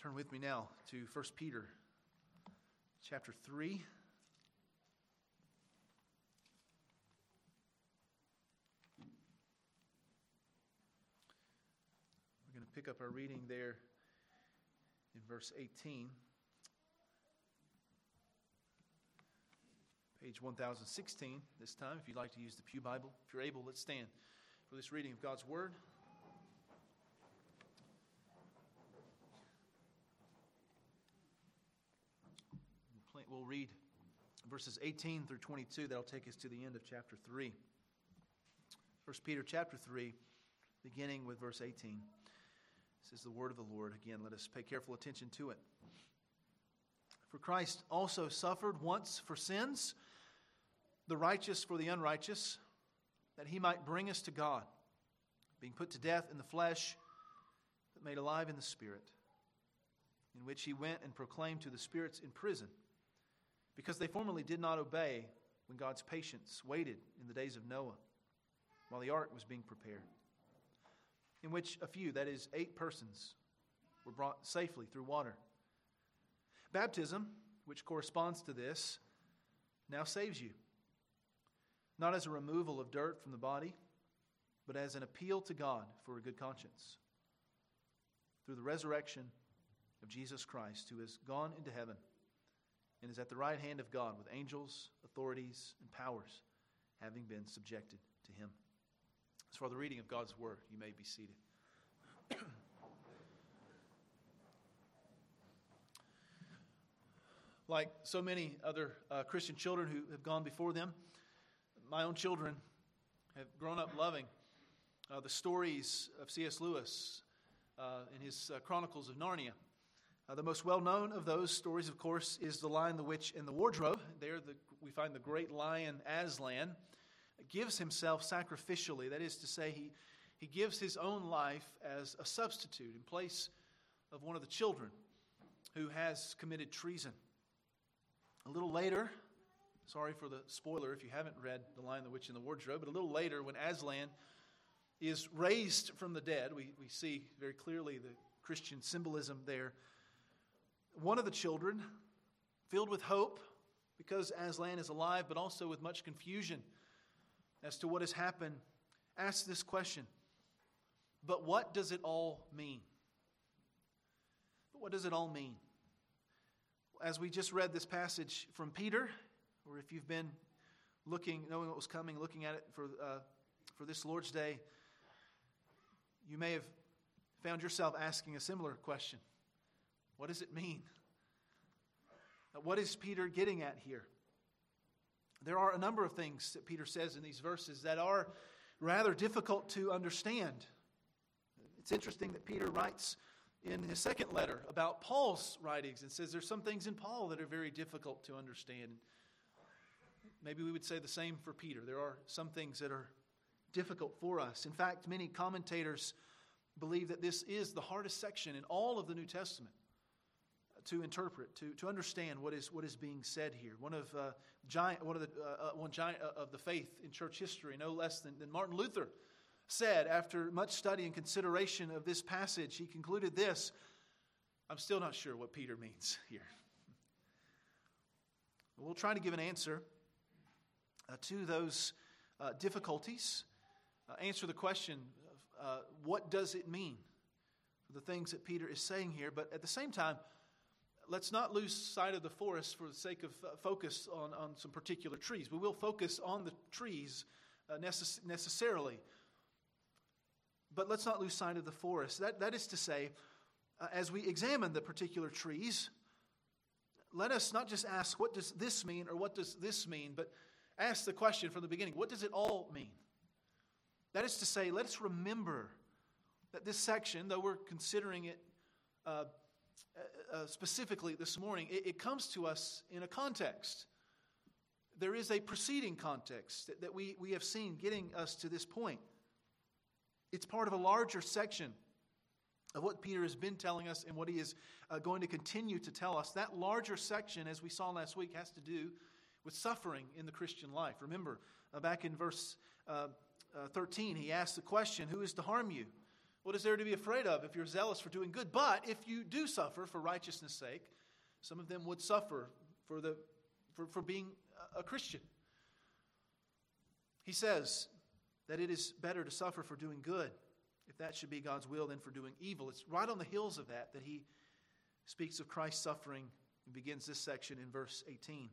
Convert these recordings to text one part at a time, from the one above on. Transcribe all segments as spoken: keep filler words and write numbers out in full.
Turn with me now to First Peter chapter three. We're going to pick up our reading there in verse eighteen. Page one thousand sixteen this time, if you'd like to use the Pew Bible. If you're able, let's stand for this reading of God's Word. We'll read verses eighteen through twenty-two. That'll take us to the end of chapter three. First Peter chapter three, beginning with verse eighteen. This is the word of the Lord. Again, let us pay careful attention to it. For Christ also suffered once for sins, the righteous for the unrighteous, that he might bring us to God, being put to death in the flesh, but made alive in the Spirit, in which he went and proclaimed to the spirits in prison, because they formerly did not obey when God's patience waited in the days of Noah, while the ark was being prepared, in which a few, that is, eight persons, were brought safely through water. Baptism, which corresponds to this, now saves you, not as a removal of dirt from the body, but as an appeal to God for a good conscience, through the resurrection of Jesus Christ, who has gone into heaven and is at the right hand of God with angels, authorities, and powers, having been subjected to him. As for the reading of God's word, you may be seated. Like so many other uh, Christian children who have gone before them, my own children have grown up loving uh, the stories of C S Lewis uh, in his uh, Chronicles of Narnia. Uh, the most well-known of those stories, of course, is The Lion, the Witch, and the Wardrobe. There the, we find the great lion Aslan gives himself sacrificially. That is to say, he, he gives his own life as a substitute in place of one of the children who has committed treason. A little later, sorry for the spoiler if you haven't read The Lion, the Witch, and the Wardrobe, but a little later when Aslan is raised from the dead, we, we see very clearly the Christian symbolism there. One of the children, filled with hope, because Aslan is alive, but also with much confusion as to what has happened, asks this question: but what does it all mean? But what does it all mean? As we just read this passage from Peter, or if you've been looking, knowing what was coming, looking at it for uh, for this Lord's Day, you may have found yourself asking a similar question. What does it mean? What is Peter getting at here? There are a number of things that Peter says in these verses that are rather difficult to understand. It's interesting that Peter writes in his second letter about Paul's writings and says there's some things in Paul that are very difficult to understand. Maybe we would say the same for Peter. There are some things that are difficult for us. In fact, many commentators believe that this is the hardest section in all of the New Testament to interpret, to, to understand what is what is being said here. One of uh, giant, one of the uh, one giant of the faith in church history, no less than, than Martin Luther, said after much study and consideration of this passage, he concluded this: "I'm still not sure what Peter means here." We'll try to give an answer uh, to those uh, difficulties. Uh, answer the question: of, uh, what does it mean for the things that Peter is saying here? But at the same time, let's not lose sight of the forest for the sake of uh, focus on, on some particular trees. We will focus on the trees uh, necess- necessarily, but let's not lose sight of the forest. That, that is to say, uh, as we examine the particular trees, let us not just ask, what does this mean or what does this mean, but ask the question from the beginning, what does it all mean? That is to say, let us remember that this section, though we're considering it uh, Uh, specifically this morning, it, it comes to us in a context. There is a preceding context that, that we, we have seen getting us to this point. It's part of a larger section of what Peter has been telling us and what he is uh, going to continue to tell us. That larger section, as we saw last week, has to do with suffering in the Christian life. Remember, uh, back in verse uh, uh, thirteen, he asked the question, who is to harm you What is there to be afraid of if you're zealous for doing good? But if you do suffer for righteousness' sake, some of them would suffer for the for, for being a Christian. He says that it is better to suffer for doing good, if that should be God's will, than for doing evil. It's right on the heels of that that he speaks of Christ's suffering and begins this section in verse eighteen.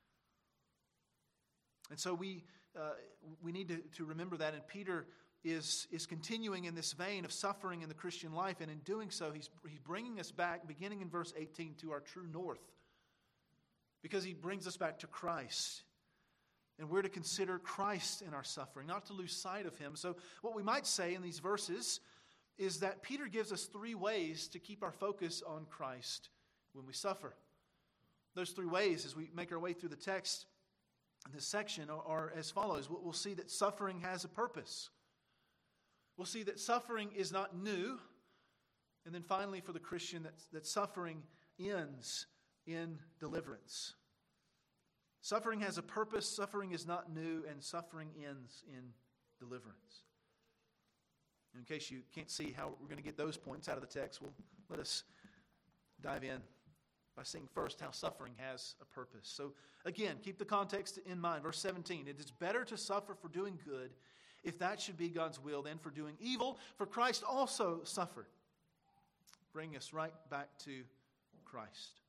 And so we uh, we need to, to remember that, and Peter is, is continuing in this vein of suffering in the Christian life, and in doing so, he's, he's bringing us back, beginning in verse eighteen, to our true north, because he brings us back to Christ. And we're to consider Christ in our suffering, not to lose sight of him. So what we might say in these verses is that Peter gives us three ways to keep our focus on Christ when we suffer. Those three ways, as we make our way through the text in this section, are, are as follows. We'll see that suffering has a purpose. We'll see that suffering is not new. And then finally, for the Christian, that, that suffering ends in deliverance. Suffering has a purpose, suffering is not new, and suffering ends in deliverance. In case you can't see how we're going to get those points out of the text, well, let us dive in by seeing first how suffering has a purpose. So again, keep the context in mind. Verse seventeen, it is better to suffer for doing good, if that should be God's will, than for doing evil, for Christ also suffered. Bring us right back to Christ.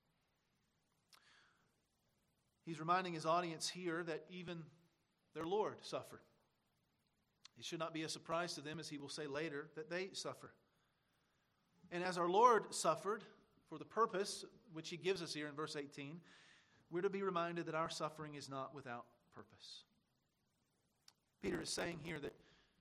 He's reminding his audience here that even their Lord suffered. It should not be a surprise to them, as he will say later, that they suffer. And as our Lord suffered for the purpose which he gives us here in verse eighteen, we're to be reminded that our suffering is not without purpose. Peter is saying here that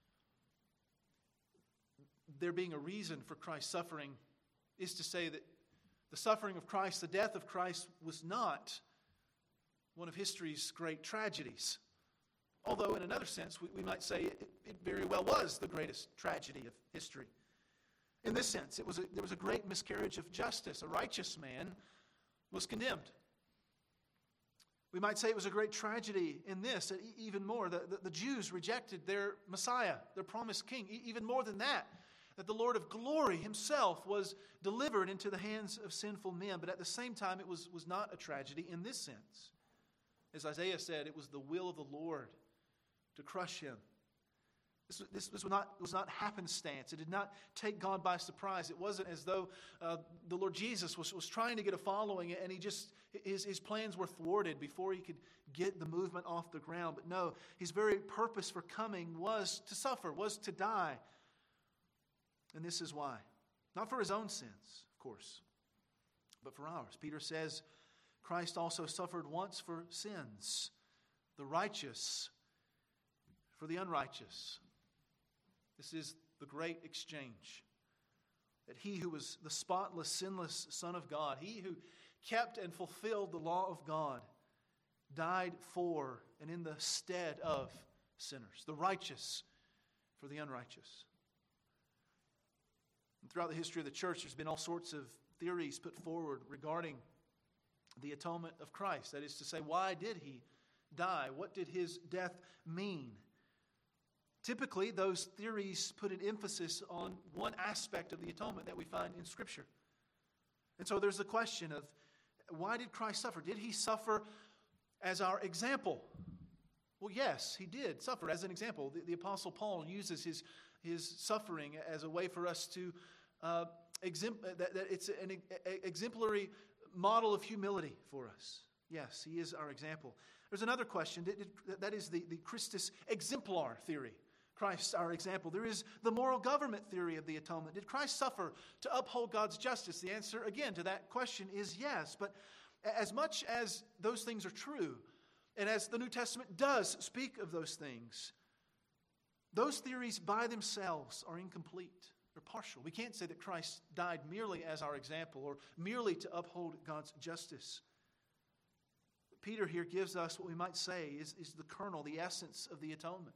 there being a reason for Christ's suffering is to say that the suffering of Christ, the death of Christ, was not one of history's great tragedies. Although in another sense, we, we might say it, it very well was the greatest tragedy of history. In this sense, it was a, there was a great miscarriage of justice. A righteous man was condemned. We might say it was a great tragedy in this, that even more, the, the, the Jews rejected their Messiah, their promised king. E- even more than that, that the Lord of glory himself was delivered into the hands of sinful men. But at the same time, it was, was not a tragedy in this sense. As Isaiah said, it was the will of the Lord to crush him. This, this, this was not, was not happenstance. It did not take God by surprise. It wasn't as though uh, the Lord Jesus was, was trying to get a following and he just his, his plans were thwarted before he could get the movement off the ground. But no, his very purpose for coming was to suffer, was to die. And this is why. Not for his own sins, of course, but for ours. Peter says, Christ also suffered once for sins, the righteous for the unrighteous. This is the great exchange. That he who was the spotless, sinless Son of God, he who kept and fulfilled the law of God, died for and in the stead of sinners, the righteous for the unrighteous. And throughout the history of the church, there's been all sorts of theories put forward regarding the atonement of Christ. That is to say, why did he die? What did his death mean? Typically, those theories put an emphasis on one aspect of the atonement that we find in Scripture. And so there's the question of, why did Christ suffer? Did he suffer as our example? Well, yes, he did suffer as an example. The, the Apostle Paul uses his, his suffering as a way for us to, uh, exempl- that, that it's an exemplary model of humility for us. Yes, he is our example. There's another question. That is the, the Christus exemplar theory. Christ, our example. There is the moral government theory of the atonement. Did Christ suffer to uphold God's justice? The answer, again, to that question is yes. But as much as those things are true, and as the New Testament does speak of those things, those theories by themselves are incomplete. They're partial. We can't say that Christ died merely as our example or merely to uphold God's justice. Peter here gives us what we might say is, is the kernel, the essence of the atonement.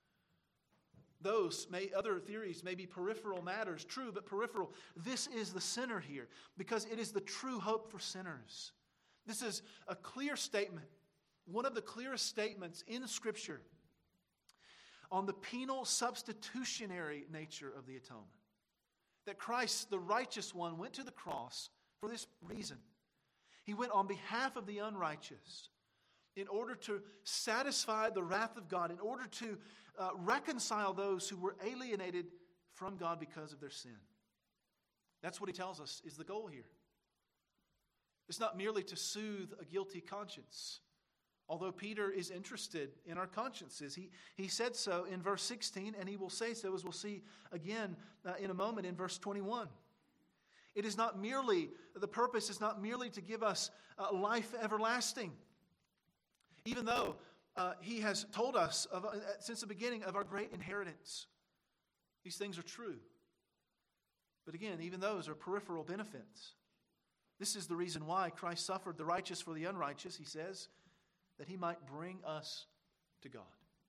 Those may, other theories may be peripheral matters, true, but peripheral. This is the center here because it is the true hope for sinners. This is a clear statement, one of the clearest statements in Scripture on the penal substitutionary nature of the atonement. That Christ, the righteous one, went to the cross for this reason. He went on behalf of the unrighteous in order to satisfy the wrath of God, in order to uh, reconcile those who were alienated from God because of their sin. That's what he tells us is the goal here. It's not merely to soothe a guilty conscience, although Peter is interested in our consciences. He, he said so in verse sixteen, and he will say so, as we'll see again uh, in a moment in verse twenty-one. It is not merely, the purpose is not merely to give us uh, life everlasting, even though uh, he has told us of, uh, since the beginning of our great inheritance. These things are true. But again, even those are peripheral benefits. This is the reason why Christ suffered the righteous for the unrighteous, he says, that he might bring us to God.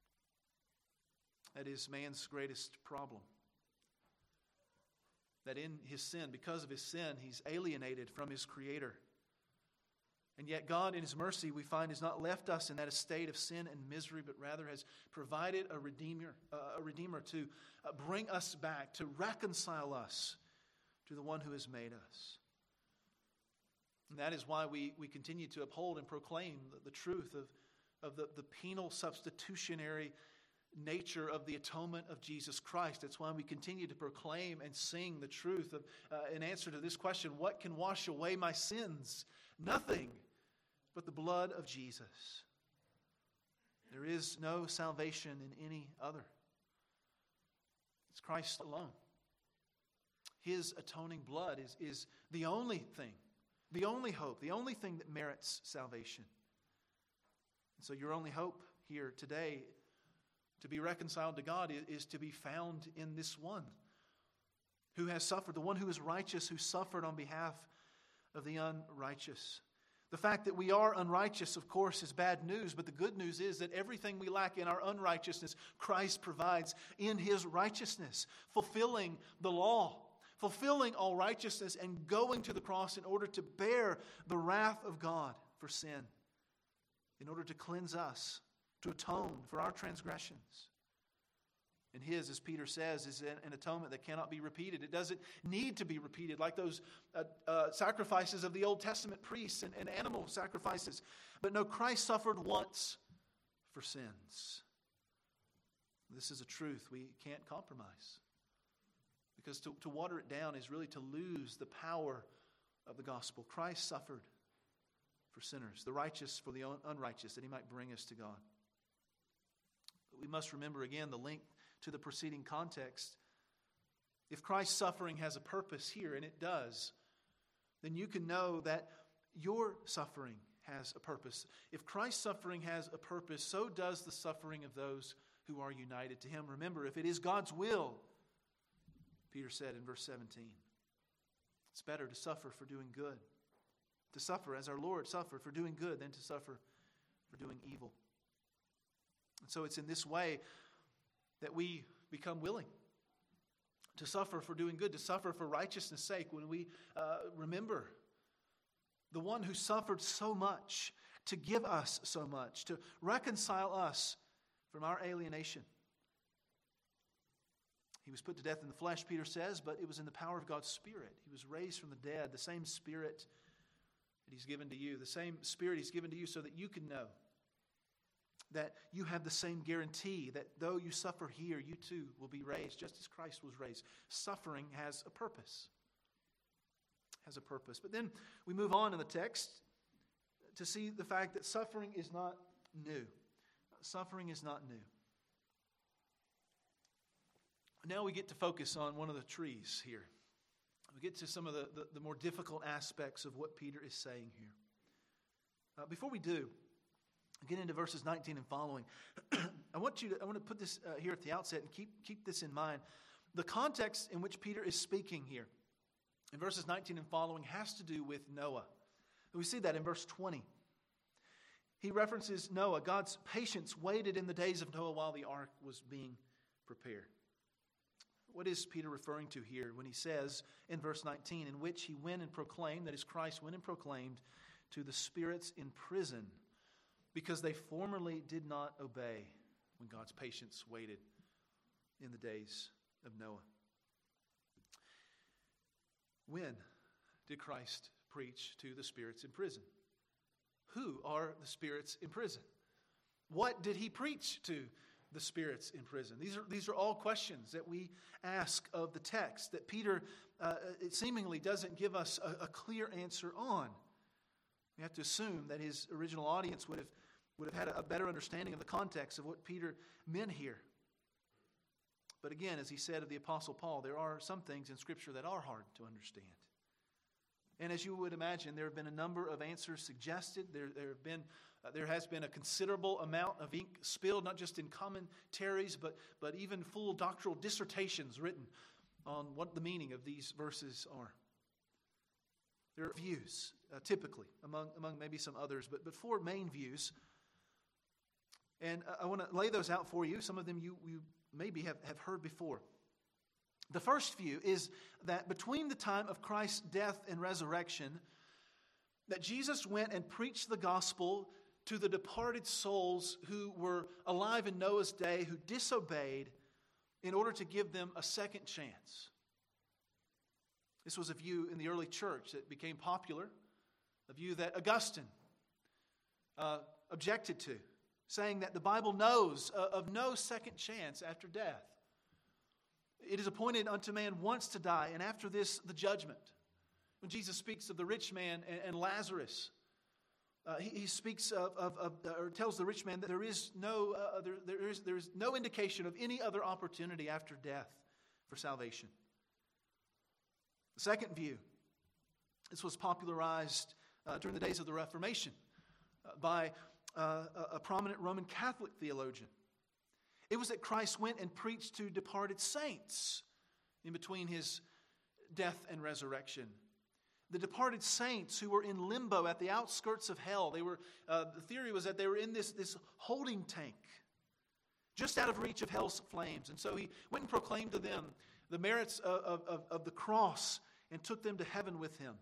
That is man's greatest problem. That in his sin, because of his sin, he's alienated from his Creator. And yet God, in his mercy, we find, has not left us in that estate of sin and misery, but rather has provided a Redeemer, uh, a Redeemer to uh, bring us back, to reconcile us to the one who has made us. And that is why we, we continue to uphold and proclaim the, the truth of, of the, the penal substitutionary nature of the atonement of Jesus Christ. That's why we continue to proclaim and sing the truth of, uh, in answer to this question, what can wash away my sins? Nothing but the blood of Jesus. There is no salvation in any other. It's Christ alone. His atoning blood is, is the only thing, the only hope, the only thing that merits salvation. And so your only hope here today to be reconciled to God is, is to be found in this one who has suffered, the one who is righteous, who suffered on behalf of the unrighteous. The fact that we are unrighteous, of course, is bad news, but the good news is that everything we lack in our unrighteousness, Christ provides in his righteousness, fulfilling the law, fulfilling all righteousness, and going to the cross in order to bear the wrath of God for sin, in order to cleanse us, to atone for our transgressions. And his, as Peter says, is an atonement that cannot be repeated. It doesn't need to be repeated like those uh, uh, sacrifices of the Old Testament priests and, and animal sacrifices. But no, Christ suffered once for sins. This is a truth we can't compromise. Because to, to water it down is really to lose the power of the gospel. Christ suffered for sinners, the righteous for the unrighteous, that he might bring us to God. But we must remember again the link to the preceding context. If Christ's suffering has a purpose here, and it does, then you can know that your suffering has a purpose. If Christ's suffering has a purpose, so does the suffering of those who are united to him. Remember, if it is God's will, Peter said in verse seventeen, it's better to suffer for doing good. To suffer as our Lord suffered for doing good than to suffer for doing evil. And so it's in this way that we become willing to suffer for doing good, to suffer for righteousness' sake, when we uh, remember the one who suffered so much to give us so much, to reconcile us from our alienation. He was put to death in the flesh, Peter says, but it was in the power of God's Spirit. He was raised from the dead, the same Spirit that he's given to you, the same Spirit he's given to you so that you can know that you have the same guarantee that though you suffer here, you too will be raised, just as Christ was raised. Suffering has a purpose. Has a purpose. But then we move on in the text to see the fact that suffering is not new. Suffering is not new. Now we get to focus on one of the trees here. We get to some of the, the, the more difficult aspects of what Peter is saying here. Uh, before we do, get into verses nineteen and following. I want you to, I want to put this uh, here at the outset and keep, keep this in mind. The context in which Peter is speaking here, in verses nineteen and following, has to do with Noah. And we see that in verse twenty. He references Noah. God's patience waited in the days of Noah while the ark was being prepared. What is Peter referring to here when he says in verse nineteen, in which he went and proclaimed, that is Christ went and proclaimed to the spirits in prison, because they formerly did not obey when God's patience waited in the days of Noah. When did Christ preach to the spirits in prison? Who are the spirits in prison? What did he preach to the spirits in prison? These are, these are all questions that we ask of the text that Peter uh, it seemingly doesn't give us a, a clear answer on. We have to assume that his original audience would have, would have had a better understanding of the context of what Peter meant here. But again, as he said of the Apostle Paul, there are some things in Scripture that are hard to understand. And as you would imagine, there have been a number of answers suggested. There, there have been, uh, there has been a considerable amount of ink spilled, not just in commentaries, but, but even full doctoral dissertations written on what the meaning of these verses are. There are views, uh, typically, among, among maybe some others, but, but four main views. And I want to lay those out for you. Some of them you, you maybe have, have heard before. The first view is that between the time of Christ's death and resurrection, that Jesus went and preached the gospel to the departed souls who were alive in Noah's day, who disobeyed, in order to give them a second chance. This was a view in the early church that became popular, a view that Augustine uh, objected to, saying that the Bible knows of no second chance after death. It is appointed unto man once to die, and after this, the judgment. When Jesus speaks of the rich man and, and Lazarus, uh, he, he speaks of, of, of, or tells the rich man that there is no, uh, there, there is there is no indication of any other opportunity after death for salvation. The second view, this was popularized uh, during the days of the Reformation uh, by uh, a, a prominent Roman Catholic theologian. It was that Christ went and preached to departed saints in between his death and resurrection. The departed saints who were in limbo at the outskirts of hell. They were. Uh, the theory was that they were in this, this holding tank, just out of reach of hell's flames. And so he went and proclaimed to them the merits of, of, of the cross and took them to heaven with him.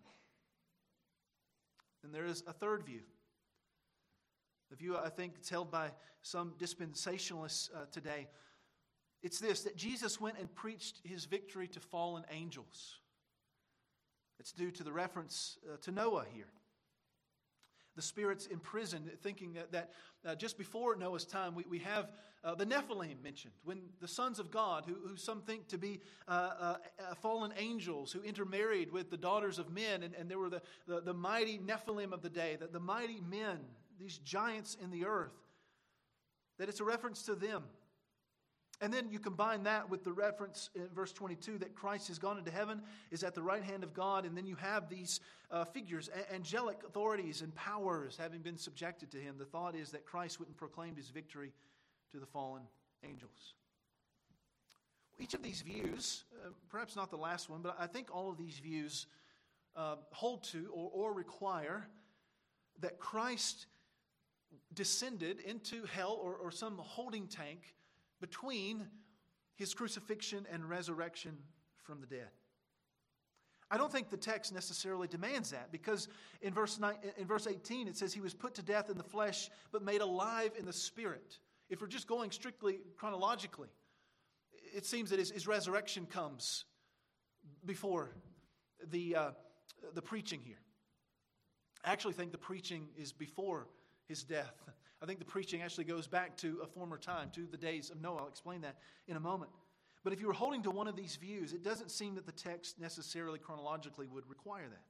And there is a third view. The view, I think, it's held by some dispensationalists uh, today. It's this, that Jesus went and preached his victory to fallen angels. It's due to the reference uh, to Noah here. The spirits in prison, thinking that, that uh, just before Noah's time, we, we have uh, the Nephilim mentioned, when the sons of God, who, who some think to be uh, uh, uh, fallen angels, who intermarried with the daughters of men, and, and there were the, the, the mighty Nephilim of the day, the, the mighty men, these giants in the earth, that it's a reference to them. And then you combine that with the reference in verse twenty-two that Christ has gone into heaven, is at the right hand of God, and then you have these uh, figures, a- angelic authorities and powers having been subjected to him. The thought is that Christ went and proclaimed his victory to the fallen angels. Each of these views, uh, perhaps not the last one, but I think all of these views uh, hold to or, or require that Christ descended into hell or, or some holding tank between his crucifixion and resurrection from the dead. I don't think the text necessarily demands that, because in verse nine, in verse eighteen it says he was put to death in the flesh but made alive in the spirit. If we're just going strictly chronologically, it seems that his, his resurrection comes before the uh, the preaching here. I actually think the preaching is before his death. I think the preaching actually goes back to a former time, to the days of Noah. I'll explain that in a moment. But if you were holding to one of these views, it doesn't seem that the text necessarily chronologically would require that.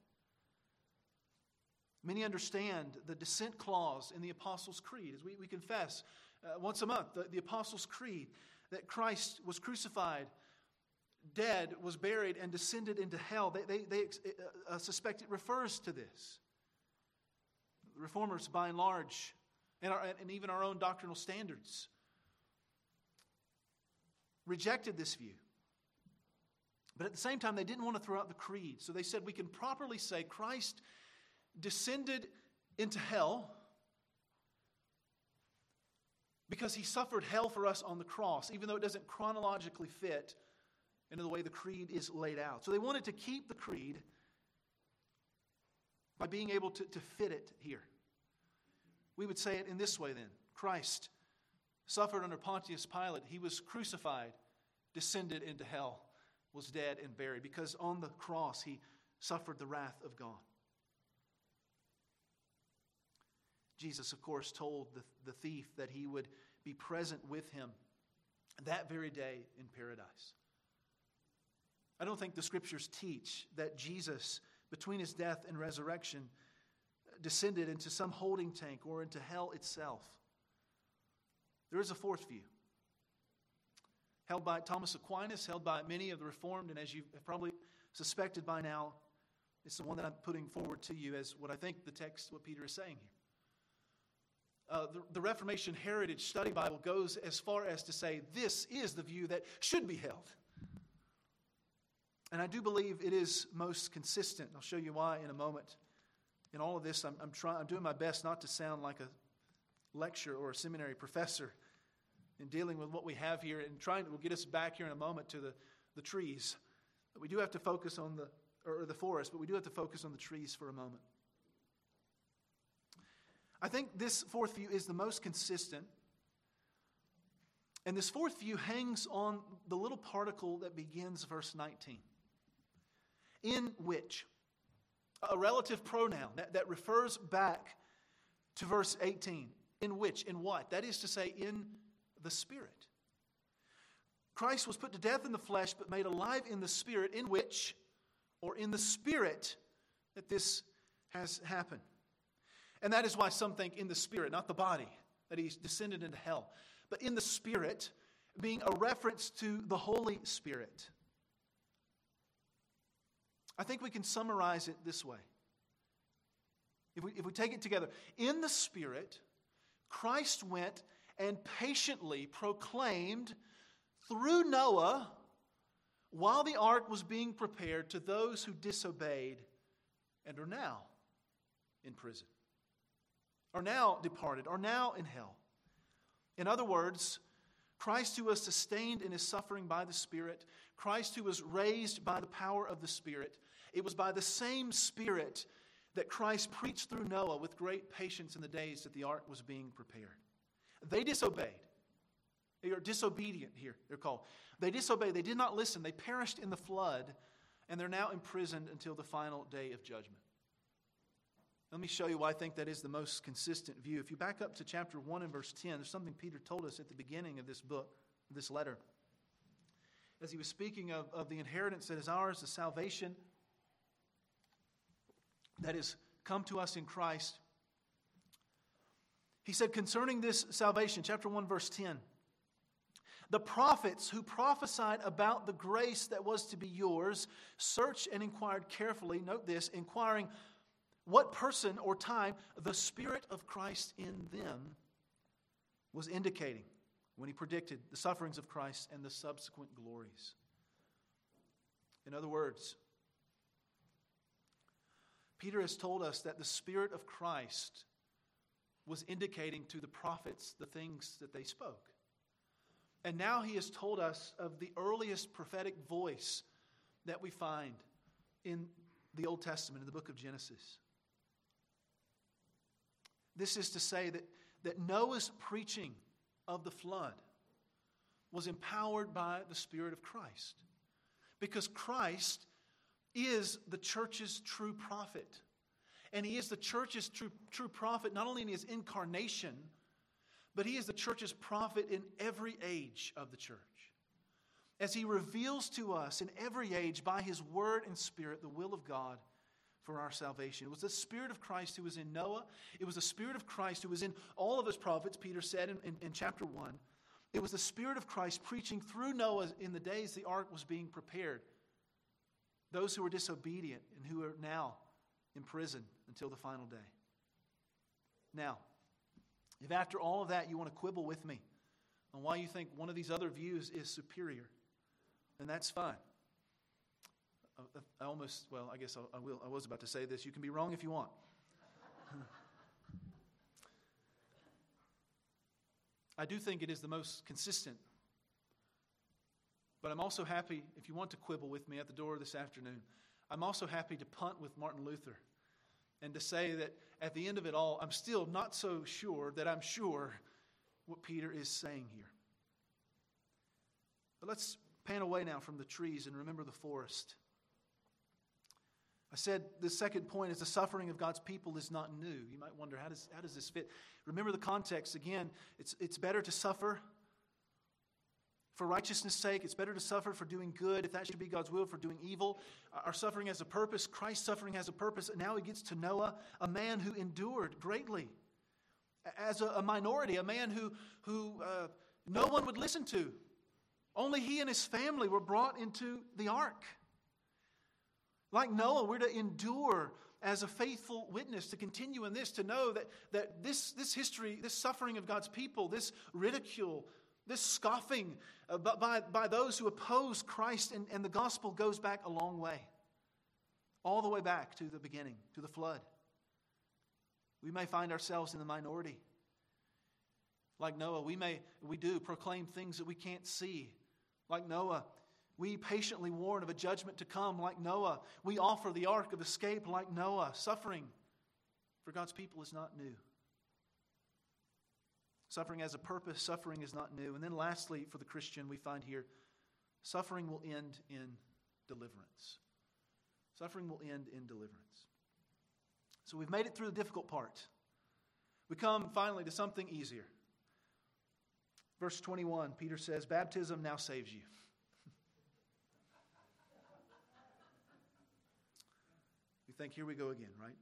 Many understand the descent clause in the Apostles' Creed, as we, we confess uh, once a month, the, the Apostles' Creed, that Christ was crucified, dead, was buried, and descended into hell. They, they, they uh, suspect it refers to this. The Reformers, by and large, and, our, and even our own doctrinal standards, rejected this view. But at the same time, they didn't want to throw out the creed. So they said we can properly say Christ descended into hell because he suffered hell for us on the cross, even though it doesn't chronologically fit into the way the creed is laid out. So they wanted to keep the creed by being able to, to fit it here. We would say it in this way then. Christ suffered under Pontius Pilate. He was crucified descended into hell, was dead and buried, because on the cross he suffered the wrath of God. Jesus, of course, told the, the thief that he would be present with him that very day in paradise. I don't think the Scriptures teach that Jesus, between his death and resurrection, descended into some holding tank or into hell itself. There is a fourth view, held by Thomas Aquinas, held by many of the Reformed, and as you have probably suspected by now, it's the one that I'm putting forward to you as what I think the text, what Peter is saying here. Uh, the, the Reformation Heritage Study Bible goes as far as to say this is the view that should be held. And I do believe it is most consistent. I'll show you why in a moment. In all of this, I'm, I'm trying. I'm doing my best not to sound like a lecturer or a seminary professor in dealing with what we have here and trying to we'll get us back here in a moment to the, the trees. But we do have to focus on the or the forest, but we do have to focus on the trees for a moment. I think this fourth view is the most consistent. And this fourth view hangs on the little particle that begins verse nineteen. In which, a relative pronoun that, that refers back to verse eighteen. In which, in what? That is to say, in the Spirit. Christ was put to death in the flesh, but made alive in the Spirit, in which, or in the Spirit, that this has happened. And that is why some think in the Spirit, not the body, that he's descended into hell. But in the Spirit, being a reference to the Holy Spirit. I think we can summarize it this way. If we, if we take it together, in the Spirit, Christ went and patiently proclaimed through Noah, while the ark was being prepared, to those who disobeyed and are now in prison, are now departed, are now in hell. In other words, Christ who was sustained in his suffering by the Spirit, Christ who was raised by the power of the Spirit, it was by the same Spirit that Christ preached through Noah with great patience in the days that the ark was being prepared. They disobeyed. They are disobedient here, they're called. They disobeyed. They did not listen. They perished in the flood, and they're now imprisoned until the final day of judgment. Let me show you why I think that is the most consistent view. If you back up to chapter one and verse ten, there's something Peter told us at the beginning of this book, this letter. As he was speaking of, of the inheritance that is ours, the salvation that has come to us in Christ. He said concerning this salvation, chapter one, verse ten, the prophets who prophesied about the grace that was to be yours searched and inquired carefully, note this, inquiring what person or time the Spirit of Christ in them was indicating when he predicted the sufferings of Christ and the subsequent glories. In other words, Peter has told us that the Spirit of Christ was indicating to the prophets the things that they spoke. And now he has told us of the earliest prophetic voice that we find in the Old Testament, in the book of Genesis. This is to say that, that Noah's preaching of the flood was empowered by the Spirit of Christ. Because Christ is the church's true prophet. And he is the church's true, true prophet not only in his incarnation, but he is the church's prophet in every age of the church. As he reveals to us in every age by his word and Spirit the will of God for our salvation. It was the Spirit of Christ who was in Noah. It was the Spirit of Christ who was in all of his prophets, Peter said in, in, in chapter one. It was the Spirit of Christ preaching through Noah in the days the ark was being prepared. Those who were disobedient and who are now in prison until the final day. Now, if after all of that you want to quibble with me on why you think one of these other views is superior, then that's fine. I almost, well, I guess I, I will. I was about to say this. You can be wrong if you want. I do think it is the most consistent. But I'm also happy, if you want to quibble with me at the door this afternoon, I'm also happy to punt with Martin Luther and to say that at the end of it all, I'm still not so sure that I'm sure what Peter is saying here. But let's Pan away now from the trees and remember the forest. I said the second point is the suffering of God's people is not new. You might wonder, how does, how does this fit? Remember the context. Again, it's, it's better to suffer for righteousness' sake. It's better to suffer for doing good, if that should be God's will, for doing evil. Our suffering has a purpose. Christ's suffering has a purpose. And now he gets to Noah, a man who endured greatly. As a, a minority, a man who, who uh, no one would listen to. Only he and his family were brought into the ark. Like Noah, we're to endure as a faithful witness, to continue in this, to know that, that this, this history, this suffering of God's people, this ridicule, this scoffing uh, by, by those who oppose Christ and, and the gospel goes back a long way. All the way back to the beginning, to the flood. We may find ourselves in the minority. Like Noah, we may, we do proclaim things that we can't see. Like Noah, we patiently warn of a judgment to come. Like Noah, we offer the ark of escape. Like Noah, suffering for God's people is not new. Suffering has a purpose. Suffering is not new. And then lastly, for the Christian, we find here, suffering will end in deliverance. Suffering will end in deliverance. So we've made it through the difficult part. We come finally to something easier. Verse twenty-one, Peter says, baptism now saves you. You think, here we go again, right?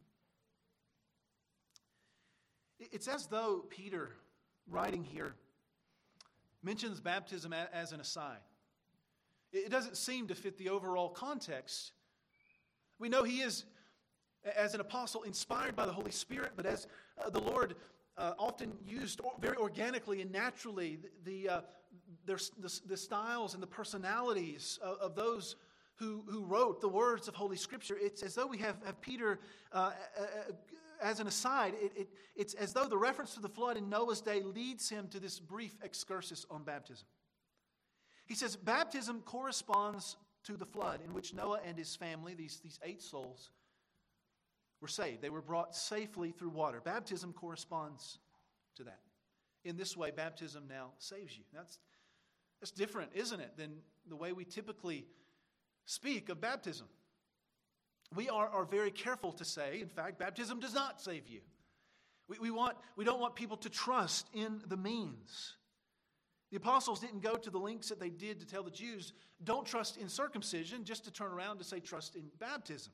It's as though Peter, writing here, mentions baptism as an aside. It doesn't seem to fit the overall context. We know he is, as an apostle, inspired by the Holy Spirit, but as uh, the Lord uh, often used very organically and naturally the, the, uh, their, the, the styles and the personalities of, of those who, who wrote the words of Holy Scripture. It's as though we have, have Peter, uh, uh, as an aside, it, it, it's as though the reference to the flood in Noah's day leads him to this brief excursus on baptism. He says, baptism corresponds to the flood in which Noah and his family, these, these eight souls, were saved. They were brought safely through water. Baptism corresponds to that. In this way, baptism now saves you. That's, that's different, isn't it, than the way we typically speak of baptism. We are, are very careful to say, in fact, baptism does not save you. We, we, want, we don't want people to trust in the means. The apostles didn't go to the lengths that they did to tell the Jews, don't trust in circumcision, just to turn around to say trust in baptism.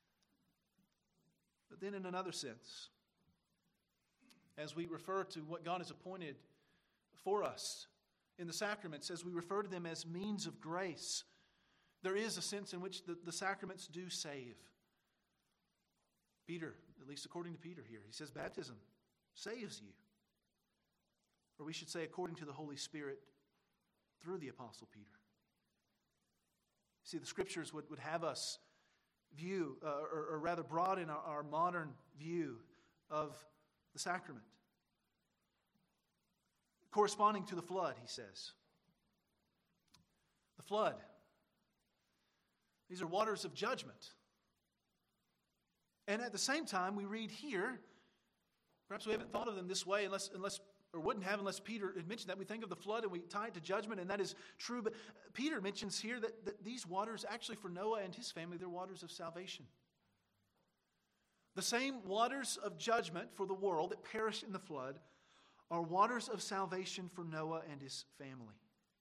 But then in another sense, as we refer to what God has appointed for us in the sacraments, as we refer to them as means of grace, there is a sense in which the, the sacraments do save. Peter, at least according to Peter here, he says baptism saves you. Or we should say according to the Holy Spirit through the Apostle Peter. See, the Scriptures would, would have us view, uh, or, or rather broaden our, our modern view of the sacrament. Corresponding to the flood, he says. The flood. These are waters of judgment. And at the same time, we read here, perhaps we haven't thought of them this way unless, unless or wouldn't have unless Peter had mentioned that. We think of the flood and we tie it to judgment, and that is true. But Peter mentions here that, that these waters, actually for Noah and his family, they're waters of salvation. The same waters of judgment for the world that perished in the flood are waters of salvation for Noah and his family.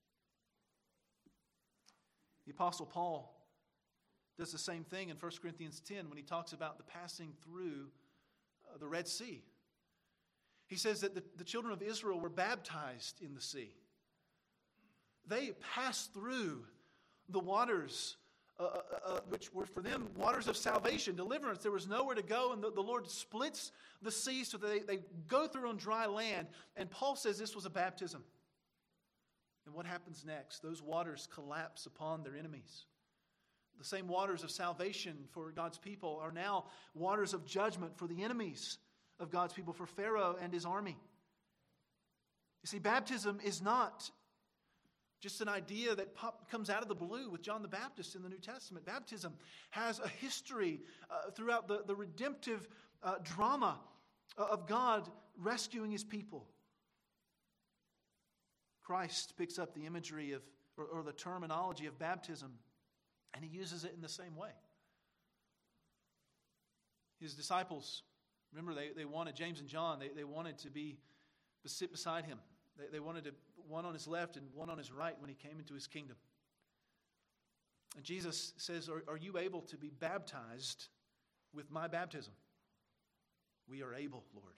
The Apostle Paul does the same thing in First Corinthians ten when he talks about the passing through uh, the Red Sea. He says that the, the children of Israel were baptized in the sea. They passed through the waters, uh, uh, uh, which were for them waters of salvation, deliverance. There was nowhere to go, and the, the Lord splits the sea so that they, they go through on dry land. And Paul says this was a baptism. And what happens next? Those waters collapse upon their enemies. The same waters of salvation for God's people are now waters of judgment for the enemies of God's people, for Pharaoh and his army. You see, baptism is not just an idea that pop, comes out of the blue with John the Baptist in the New Testament. Baptism has a history uh, throughout the, the redemptive uh, drama of God rescuing his people. Christ picks up the imagery of or, or the terminology of baptism, and he uses it in the same way. His disciples, remember, they, they wanted, James and John, they, they wanted to be to sit beside him. They, they wanted to, one on his left and one on his right when he came into his kingdom. And Jesus says, are, are you able to be baptized with my baptism? We are able, Lord.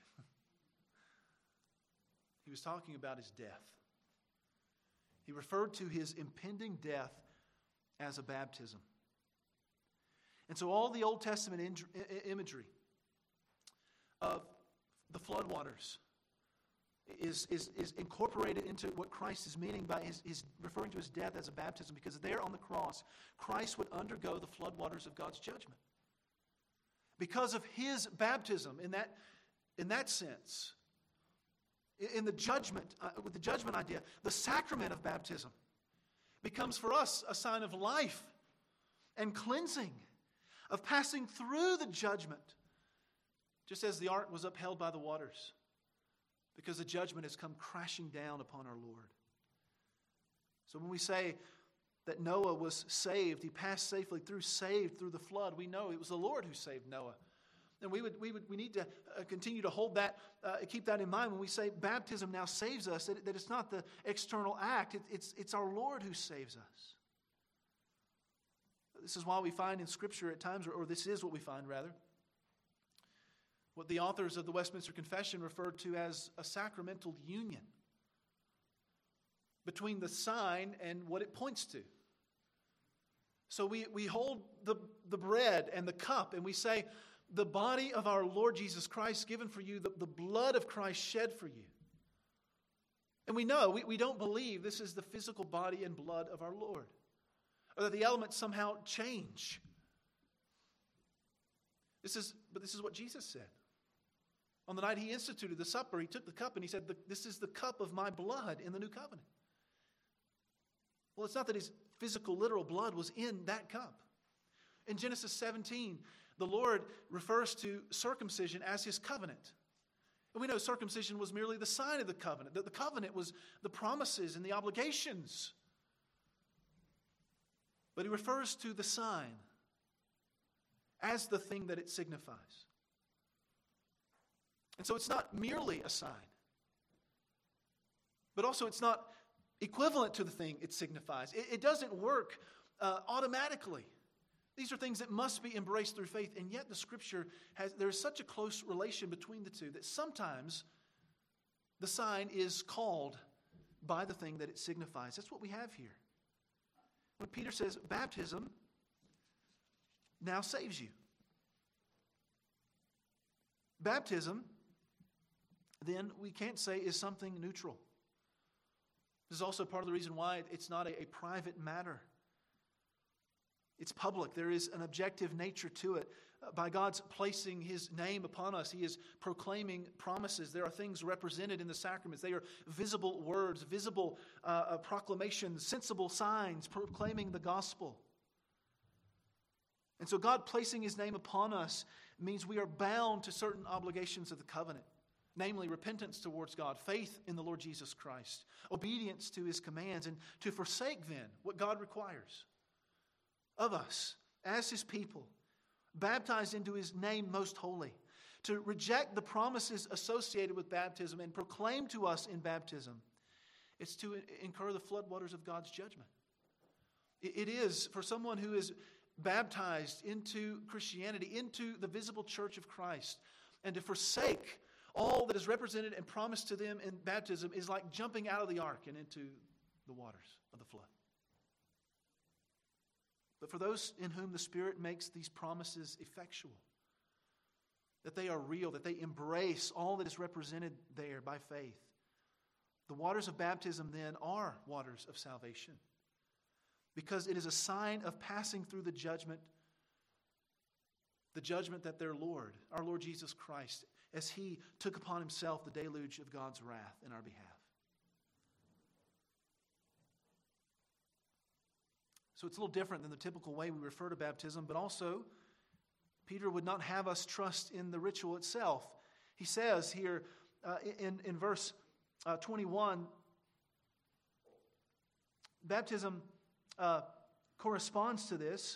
He was talking about his death. He referred to his impending death as a baptism. And so all the Old Testament imagery of the floodwaters is, is, is incorporated into what Christ is meaning by his, his referring to his death as a baptism, because there on the cross, Christ would undergo the floodwaters of God's judgment. Because of his baptism, in that, in that sense, in the judgment, uh, with the judgment idea, the sacrament of baptism becomes for us a sign of life and cleansing, of passing through the judgment, just as the ark was upheld by the waters, because the judgment has come crashing down upon our Lord. So when we say that Noah was saved, he passed safely through, saved through the flood, we know it was the Lord who saved Noah. And we would we would we need to uh, continue to hold that, uh, keep that in mind when we say baptism now saves us. That, that it's not the external act; it, it's it's our Lord who saves us. This is why we find in Scripture at times, or, or this is what we find rather, what the authors of the Westminster Confession referred to as a sacramental union between the sign and what it points to. So we we hold the the bread and the cup, and we say, the body of our Lord Jesus Christ given for you, the, the blood of Christ shed for you. And we know, we, we don't believe this is the physical body and blood of our Lord, or that the elements somehow change. This is, but this is what Jesus said. On the night he instituted the supper, he took the cup and he said, this is the cup of my blood in the new covenant. Well, it's not that his physical, literal blood was in that cup. In Genesis seventeen, the Lord refers to circumcision as his covenant. And we know circumcision was merely the sign of the covenant. That the covenant was the promises and the obligations. But he refers to the sign as the thing that it signifies. And so it's not merely a sign, but also it's not equivalent to the thing it signifies. It, it doesn't work uh, automatically. These are things that must be embraced through faith, and yet the Scripture has, there is such a close relation between the two that sometimes the sign is called by the thing that it signifies. That's what we have here. When Peter says, baptism now saves you. Baptism, then, we can't say is something neutral. This is also part of the reason why it's not a, a private matter. It's public. There is an objective nature to it. Uh, by God's placing his name upon us, he is proclaiming promises. There are things represented in the sacraments. They are visible words, visible uh, uh, proclamations, sensible signs proclaiming the gospel. And so God placing his name upon us means we are bound to certain obligations of the covenant, namely repentance towards God, faith in the Lord Jesus Christ, obedience to his commands, and to forsake then what God requires of us as his people, baptized into his name most holy, to reject the promises associated with baptism and proclaim to us in baptism. It's to incur the floodwaters of God's judgment. It is for someone who is baptized into Christianity, into the visible church of Christ, and to forsake all that is represented and promised to them in baptism is like jumping out of the ark and into the waters of the flood. But for those in whom the Spirit makes these promises effectual, that they are real, that they embrace all that is represented there by faith, the waters of baptism then are waters of salvation, because it is a sign of passing through the judgment, the judgment that their Lord, our Lord Jesus Christ, as he took upon himself the deluge of God's wrath in our behalf. So it's a little different than the typical way we refer to baptism, but also Peter would not have us trust in the ritual itself. He says here uh, in, in verse uh, twenty-one, baptism uh, corresponds to this.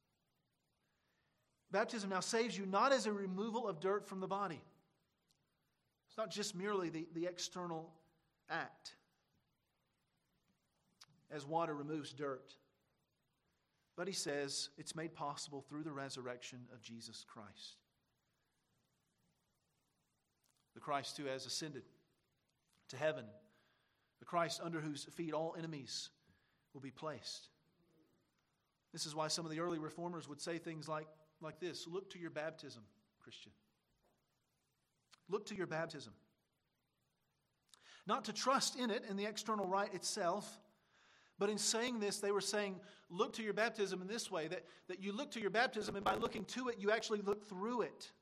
Baptism now saves you not as a removal of dirt from the body. It's not just merely the, the external act, as water removes dirt. But he says it's made possible through the resurrection of Jesus Christ. The Christ who has ascended to heaven. The Christ under whose feet all enemies will be placed. This is why some of the early reformers would say things like, like this: look to your baptism, Christian. Look to your baptism. Not to trust in it, in the external rite itself, but in saying this, they were saying, look to your baptism in this way, that, that you look to your baptism, and by looking to it, you actually look through it.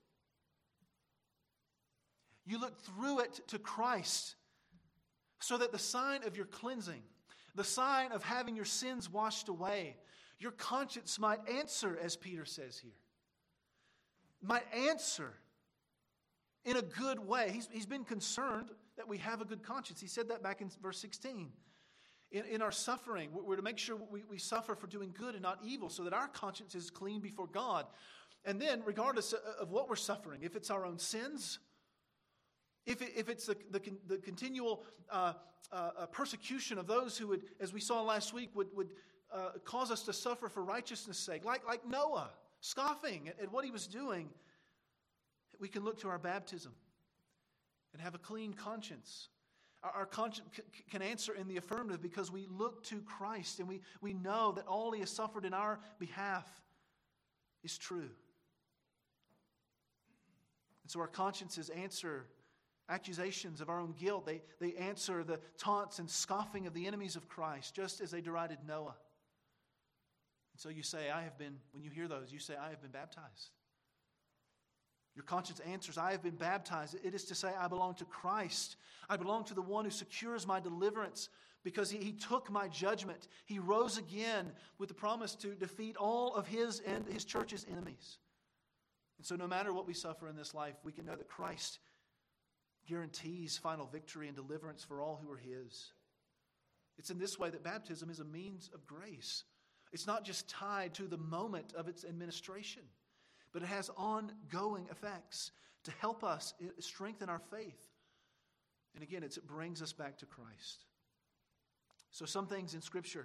You look through it to Christ, so that the sign of your cleansing, the sign of having your sins washed away, your conscience might answer, as Peter says here. Might answer in a good way. He's, he's been concerned that we have a good conscience. He said that back in verse sixteen. In, in our suffering, we're to make sure we, we suffer for doing good and not evil, so that our conscience is clean before God. And then, regardless of what we're suffering, if it's our own sins, if, it, if it's the, the, the continual uh, uh, persecution of those who would, as we saw last week, would, would uh, cause us to suffer for righteousness' sake, like, like Noah, scoffing at, at what he was doing, we can look to our baptism and have a clean conscience. Our, our conscience c- can answer in the affirmative because we look to Christ and we, we know that all he has suffered in our behalf is true. And so our consciences answer accusations of our own guilt. They, they answer the taunts and scoffing of the enemies of Christ, just as they derided Noah. And so you say, I have been, when you hear those, you say, I have been baptized. Your conscience answers, I have been baptized. It is to say, I belong to Christ. I belong to the one who secures my deliverance because he, he took my judgment. He rose again with the promise to defeat all of his and his church's enemies. And so no matter what we suffer in this life, we can know that Christ guarantees final victory and deliverance for all who are his. It's in this way that baptism is a means of grace. It's not just tied to the moment of its administration, but it has ongoing effects to help us strengthen our faith. And again, it's, it brings us back to Christ. So some things in Scripture,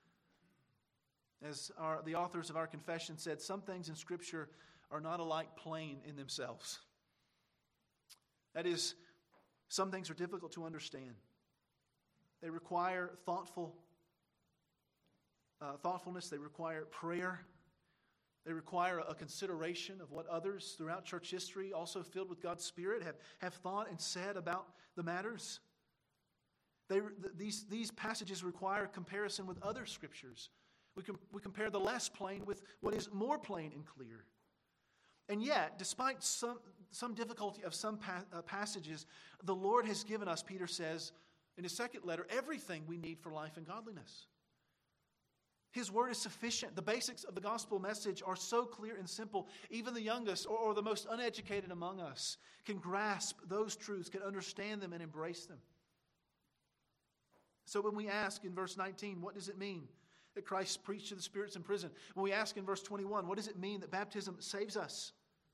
as our, the authors of our confession said, some things in Scripture are not alike plain in themselves. That is, some things are difficult to understand. They require thoughtful, uh, thoughtfulness. They require prayer. They require a consideration of what others throughout church history, also filled with God's Spirit, have, have thought and said about the matters. They, these, these passages require comparison with other scriptures. We, com, we compare the less plain with what is more plain and clear. And yet, despite some, some difficulty of some pa- uh, passages, the Lord has given us, Peter says in his second letter, everything we need for life and godliness. His word is sufficient. The basics of the gospel message are so clear and simple. Even the youngest or, or the most uneducated among us can grasp those truths, can understand them and embrace them. So when we ask in verse nineteen, what does it mean that Christ preached to the spirits in prison? When we ask in verse twenty-one, what does it mean that baptism saves us?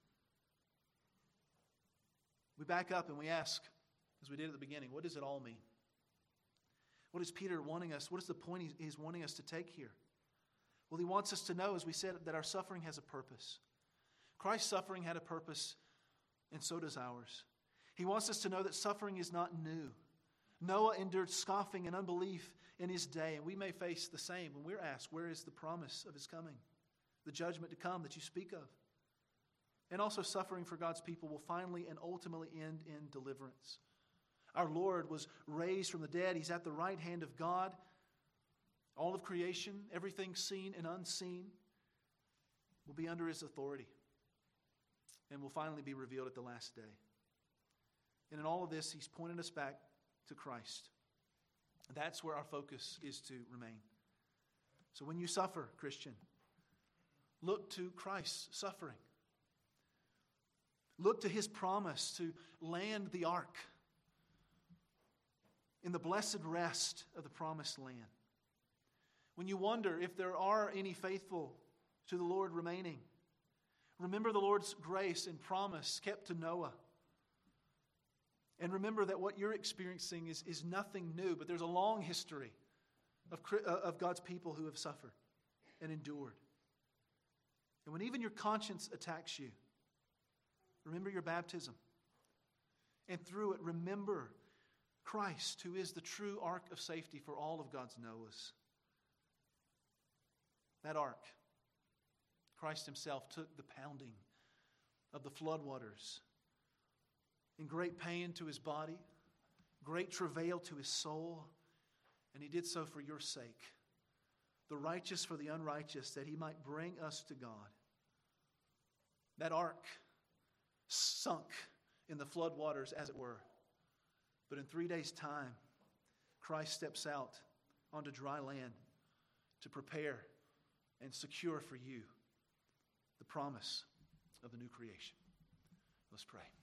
We back up and we ask, as we did at the beginning, what does it all mean? What is Peter wanting us, what is the point he's wanting us to take here? Well, he wants us to know, as we said, that our suffering has a purpose. Christ's suffering had a purpose, and so does ours. He wants us to know that suffering is not new. Noah endured scoffing and unbelief in his day, and we may face the same when we're asked, where is the promise of his coming? The judgment to come that you speak of. And also suffering for God's people will finally and ultimately end in deliverance. Our Lord was raised from the dead. He's at the right hand of God. All of creation, everything seen and unseen, will be under his authority and will finally be revealed at the last day. And in all of this, he's pointed us back to Christ. That's where our focus is to remain. So when you suffer, Christian, look to Christ's suffering. Look to his promise to land the ark in the blessed rest of the promised land. When you wonder if there are any faithful to the Lord remaining, remember the Lord's grace and promise kept to Noah. And remember that what you're experiencing is, is nothing new, but there's a long history of, of God's people who have suffered and endured. And when even your conscience attacks you, remember your baptism. And through it, remember Christ, who is the true ark of safety for all of God's Noahs. That ark, Christ himself took the pounding of the floodwaters in great pain to his body, great travail to his soul, and he did so for your sake, the righteous for the unrighteous, that he might bring us to God. That ark sunk in the floodwaters, as it were. But in three days' time, Christ steps out onto dry land to prepare and secure for you the promise of the new creation. Let's pray.